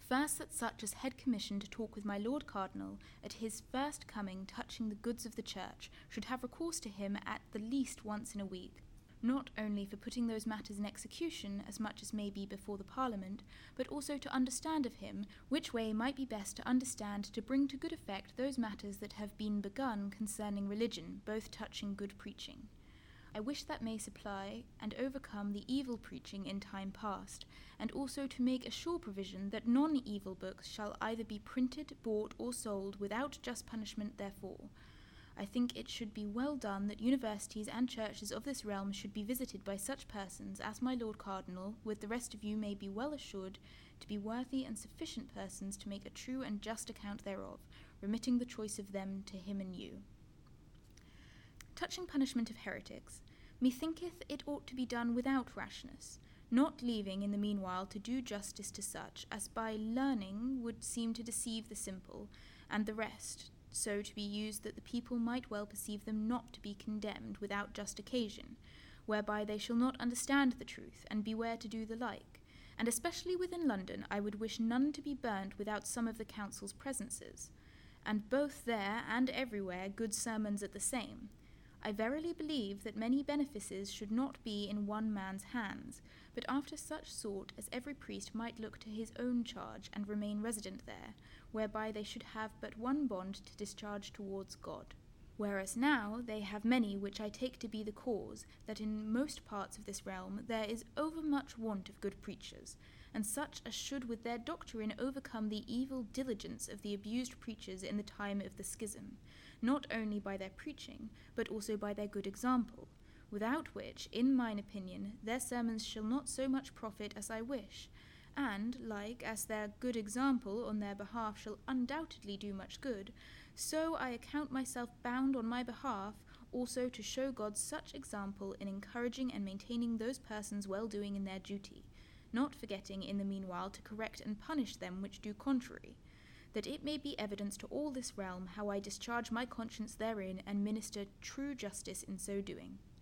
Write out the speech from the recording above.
First, that such as had commission to talk with my Lord Cardinal at his first coming touching the goods of the Church should have recourse to him at the least once in a week, not only for putting those matters in execution as much as may be before the Parliament, but also to understand of him which way might be best to understand to bring to good effect those matters that have been begun concerning religion, both touching good preaching. I wish that may supply and overcome the evil preaching in time past, and also to make a sure provision that non-evil books shall either be printed, bought, or sold without just punishment therefor. I think it should be well done that universities and churches of this realm should be visited by such persons as my Lord Cardinal, with the rest of you may be well assured to be worthy and sufficient persons to make a true and just account thereof, remitting the choice of them to him and you. Touching punishment of heretics, methinketh it ought to be done without rashness, not leaving in the meanwhile to do justice to such as by learning would seem to deceive the simple, and the rest, so to be used that the people might well perceive them not to be condemned without just occasion, whereby they shall not understand the truth, and beware to do the like. And especially within London I would wish none to be burnt without some of the council's presences, and both there and everywhere good sermons at the same. I verily believe that many benefices should not be in one man's hands, but after such sort as every priest might look to his own charge and remain resident there, whereby they should have but one bond to discharge towards God. Whereas now they have many, which I take to be the cause that in most parts of this realm there is overmuch want of good preachers, and such as should with their doctrine overcome the evil diligence of the abused preachers in the time of the schism, not only by their preaching, but also by their good example, without which, in mine opinion, their sermons shall not so much profit as I wish, and, like as their good example on their behalf shall undoubtedly do much good, so I account myself bound on my behalf also to show God such example in encouraging and maintaining those persons well-doing in their duty, not forgetting in the meanwhile to correct and punish them which do contrary, that it may be evidence to all this realm how I discharge my conscience therein and minister true justice in so doing.